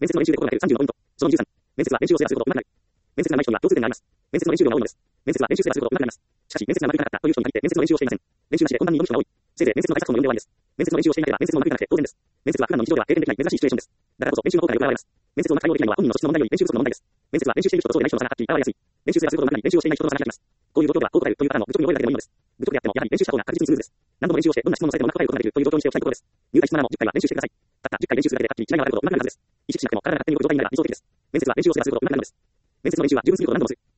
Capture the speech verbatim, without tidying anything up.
面接の練習で心がけるさんじゅうのポイント。そのにじゅうさん。面接は練習をすればするほど上手くなる。面接がない人には共通点があります。面接の練習量が多いのです。面接は練習すればするほど上手くなります。しかし、面接がうまくいかなかったという人に限って面接の練習をしていません。練習なしで本番に挑む人が多い。せいぜい面接の挨拶との読んで終わりです。面接の練習をしていなければ面接もうまくいかなくて当然です。面接は普段の日常では経験できない珍しいシチュエーションです。だからこそ練習の効果がよく現れます。面接をうまく対応できないのは本人の素質の問題より練習不足の問題です。面接は練習している人とそうでない人の差がはっきり現れやすい。練習すればするほどうまくなり練習をしていない人との差が開きます。こういう状況ではこう答えるというパターンの愚直に覚えるだけでもいいのです。愚直であってもやはり練習した方が確実にスムーズです。何度も練習をしてどんな質問のされてもうまく答えることができるという状況にしておきたいところです。入会したならもじゅっかいは練習してください。たったじゅっかい練習するだけではっきり違いが分かるほど上手くなるはずです。意識しなくても体が勝手に動く状態になれば理想的です。面接は練習をすればするほど上手くなるのです。面接の練習は十分すぎるほど何度もする。